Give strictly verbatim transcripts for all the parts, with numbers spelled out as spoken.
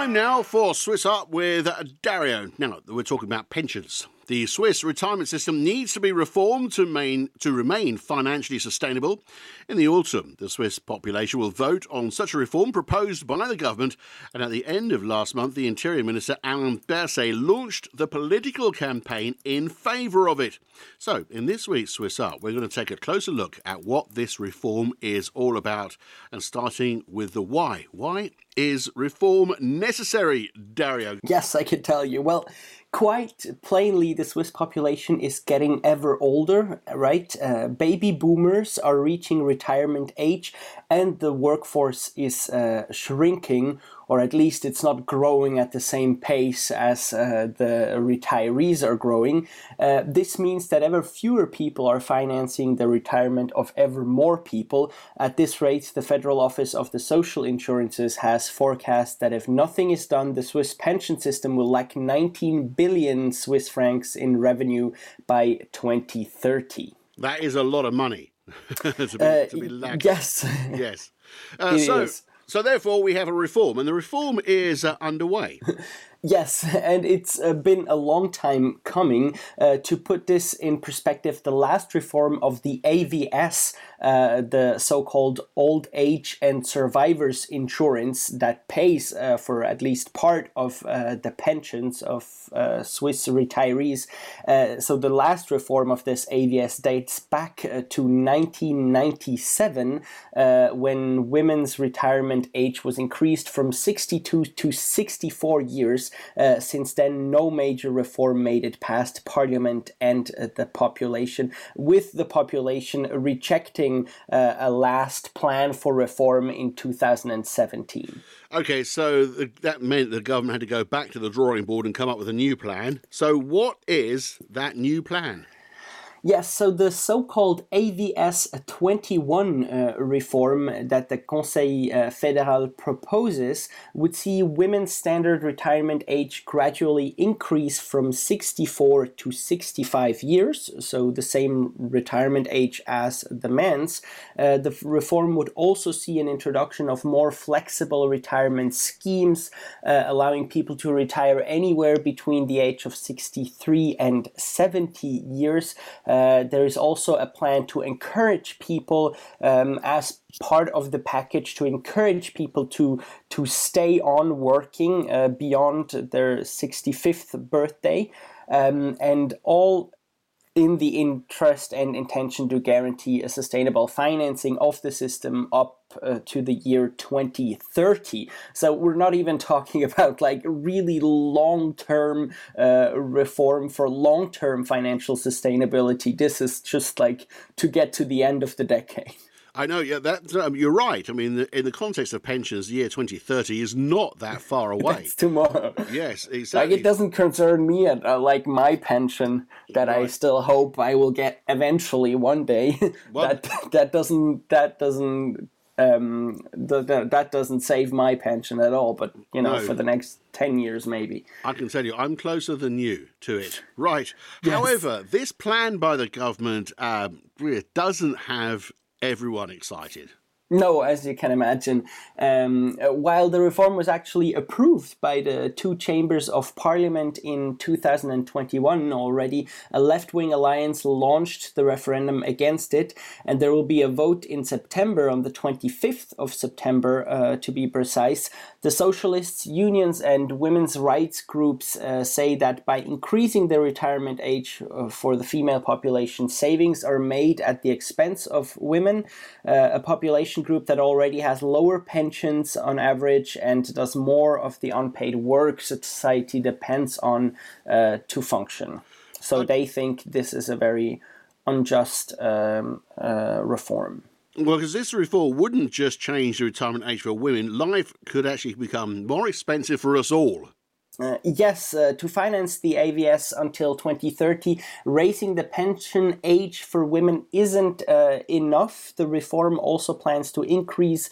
Time now for Swiss Up with Dario. Now, we're talking about pensions. The Swiss retirement system needs to be reformed to, main, to remain financially sustainable. In the autumn, the Swiss population will vote on such a reform proposed by the government. And at the end of last month, the Interior Minister Alain Berset launched the political campaign in favour of it. So, in this week's Swiss Up, we're going to take a closer look at what this reform is all about. And starting with the why. Why is reform necessary, Dario? Yes, I can tell you. Well, quite plainly, the Swiss population is getting ever older, right? Uh, baby boomers are reaching retirement age and the workforce is uh, shrinking, or at least it's not growing at the same pace as uh, the retirees are growing. Uh, this means that ever fewer people are financing the retirement of ever more people. At this rate, the Federal Office of the Social Insurances has forecast that if nothing is done, the Swiss pension system will lack nineteen billion Swiss francs in revenue by twenty thirty. That is a lot of money to be, uh, to be lacked. Yes. Yes. Uh, it so, is. So therefore we have a reform, and the reform is uh, underway. Yes, and it's uh, been a long time coming. Uh, to put this in perspective, the last reform of the A V S, uh, the so-called old age and survivors insurance that pays uh, for at least part of uh, the pensions of uh, Swiss retirees. Uh, so the last reform of this A V S dates back uh, to nineteen ninety-seven, uh, when women's retirement age was increased from sixty-two to sixty-four years. Uh, since then, no major reform made it past Parliament and uh, the population, with the population rejecting uh, a last plan for reform in two thousand seventeen. Okay, so that meant the government had to go back to the drawing board and come up with a new plan. So what is that new plan? Yes, so the so-called A V S twenty-one uh, reform that the Conseil uh, Fédéral proposes would see women's standard retirement age gradually increase from sixty-four to sixty-five years, so the same retirement age as the men's. Uh, the reform would also see an introduction of more flexible retirement schemes, uh, allowing people to retire anywhere between the age of sixty-three and seventy years. Uh, there is also a plan to encourage people, um, as part of the package, to encourage people to to stay on working uh, beyond their sixty-fifth birthday, um, and all in the interest and intention to guarantee a sustainable financing of the system up uh, to the year twenty thirty. So we're not even talking about like really long-term uh, reform for long-term financial sustainability. This is just like to get to the end of the decade. I know, yeah, that um, you're right. I mean, in the context of pensions, the year twenty thirty is not that far away. It's tomorrow. Yes, exactly. Like, it doesn't concern me at uh, like my pension that right. I still hope I will get eventually one day. Well, that that doesn't that doesn't um the, the, that doesn't save my pension at all. But you know, no. for the next ten years maybe. I can tell you, I'm closer than you to it. Right. Yes. However, this plan by the government um, doesn't have everyone excited. No, as you can imagine. Um, while the reform was actually approved by the two chambers of parliament in two thousand twenty-one already, a left-wing alliance launched the referendum against it, and there will be a vote in September, on the twenty-fifth of September uh, to be precise. The socialists, unions and women's rights groups uh, say that by increasing the retirement age uh, for the female population, savings are made at the expense of women, uh, a population group that already has lower pensions on average and does more of the unpaid work society depends on uh, to function. So they think this is a very unjust um, uh, reform. Well, because this reform wouldn't just change the retirement age for women, life could actually become more expensive for us all. Uh, yes, uh, to finance the A V S until twenty thirty, raising the pension age for women isn't uh, enough. The reform also plans to increase the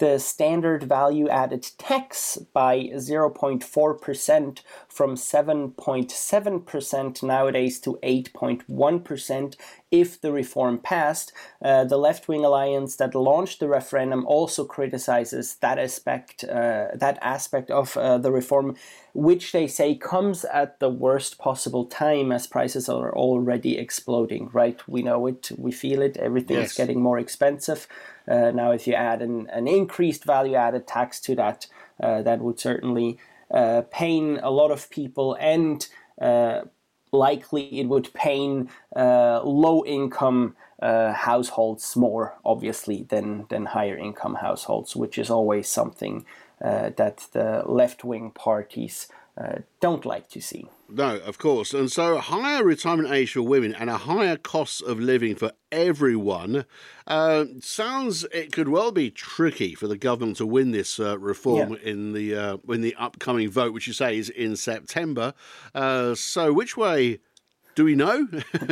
the standard value added tax by zero point four percent from seven point seven percent nowadays to eight point one percent if the reform passed. Uh, the left-wing alliance that launched the referendum also criticizes that aspect, uh, that aspect of uh, the reform, which they say comes at the worst possible time as prices are already exploding, right? We know it, we feel it, everything yes. is getting more expensive. Uh, now, if you add an, an increased value-added tax to that, uh, that would certainly uh, pain a lot of people, and uh, likely it would pain uh, low-income uh, households more, obviously, than, than higher-income households, which is always something uh, that the left-wing parties uh, don't like to see. No, of course. And so higher retirement age for women and a higher cost of living for everyone uh, sounds it could well be tricky for the government to win this uh, reform yeah. in the uh, in the upcoming vote, which you say is in September. Uh, so which way do we know?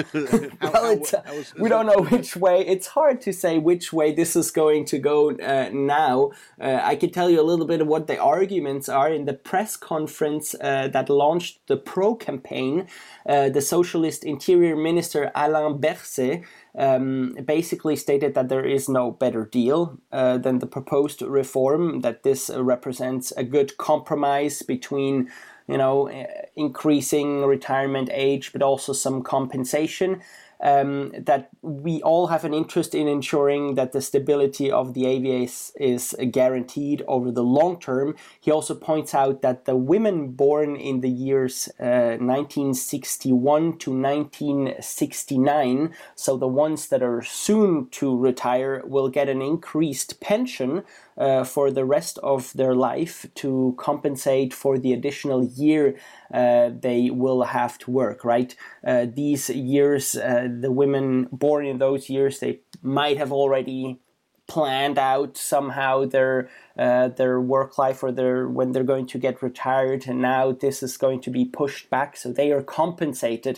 how, well, it's, how, how is, is we don't know which way. It's hard to say which way this is going to go uh, now. Uh, I can tell you a little bit of what the arguments are. In the press conference uh, that launched the Pro campaign, uh, the Socialist Interior Minister Alain Berset um, basically stated that there is no better deal uh, than the proposed reform, that this uh, represents a good compromise between you know, increasing retirement age, but also some compensation, um, that we all have an interest in ensuring that the stability of the A V S is guaranteed over the long term. He also points out that the women born in the years uh, nineteen sixty-one to nineteen sixty-nine, so the ones that are soon to retire, will get an increased pension Uh, for the rest of their life to compensate for the additional year uh, they will have to work, right? Uh, these years, uh, the women born in those years, they might have already planned out somehow their uh, their work life or their when they're going to get retired, and now this is going to be pushed back, so they are compensated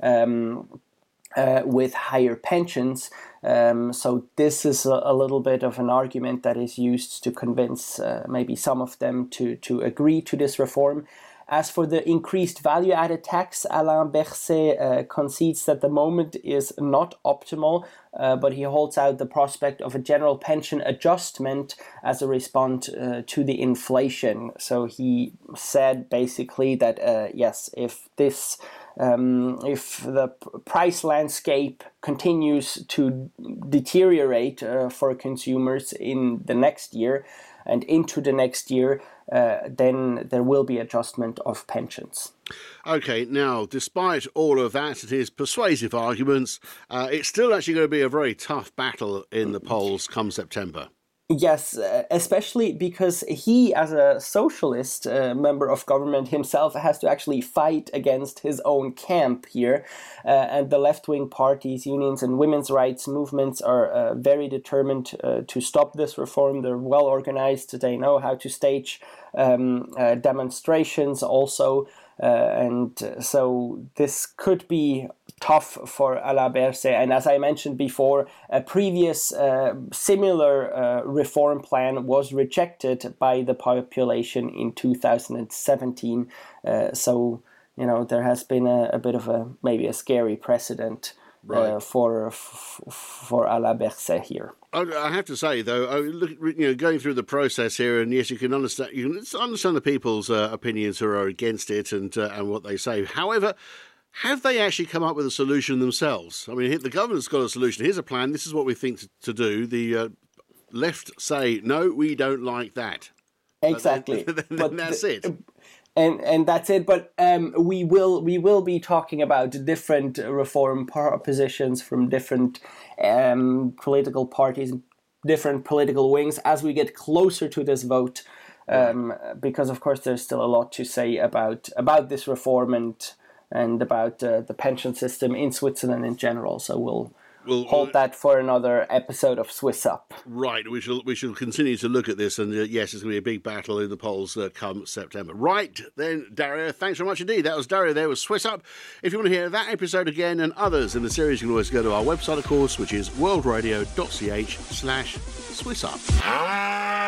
um, uh, with higher pensions. Um, so this is a, a little bit of an argument that is used to convince uh, maybe some of them to, to agree to this reform. As for the increased value-added tax, Alain Berset uh, concedes that the moment is not optimal, uh, but he holds out the prospect of a general pension adjustment as a response uh, to the inflation. So he said basically that, uh, yes, if this Um, if the price landscape continues to deteriorate uh, for consumers in the next year and into the next year, uh, then there will be adjustment of pensions. Okay, now, despite all of that, it is persuasive arguments. Uh, it's still actually going to be a very tough battle in the polls come September. Yes, uh, especially because he, as a socialist uh, member of government himself, has to actually fight against his own camp here. Uh, and the left-wing parties, unions, and women's rights movements are uh, very determined uh, to stop this reform. They're well organized. They know how to stage um, uh, demonstrations also. Uh, and so this could be tough for Alain Berset. And as I mentioned before, a previous uh, similar uh, reform plan was rejected by the population in two thousand seventeen. Uh, so, you know, there has been a, a bit of a, maybe a scary precedent right. uh, for f- for Alain Berset here. I have to say, though, you know, going through the process here, and yes, you can understand, you can understand the people's uh, opinions who are against it and uh, and what they say. However, have they actually come up with a solution themselves? I mean, the government's got a solution. Here's a plan. This is what we think to do. The uh, left say, no, we don't like that. Exactly. But then, then but that's the, it. And and that's it. But um, we will we will be talking about different reform propositions from different um, political parties, different political wings as we get closer to this vote. Um, right. Because of course there's still a lot to say about about this reform and and about uh, the pension system in Switzerland in general. So we'll. We'll hold that for another episode of Swiss Up. Right, we shall we shall continue to look at this, and uh, yes, it's going to be a big battle in the polls uh, come September. Right, then, Dario, thanks very much indeed. That was Dario there with Swiss Up. If you want to hear that episode again and others in the series, you can always go to our website, of course, which is worldradio.ch slash Swiss Up.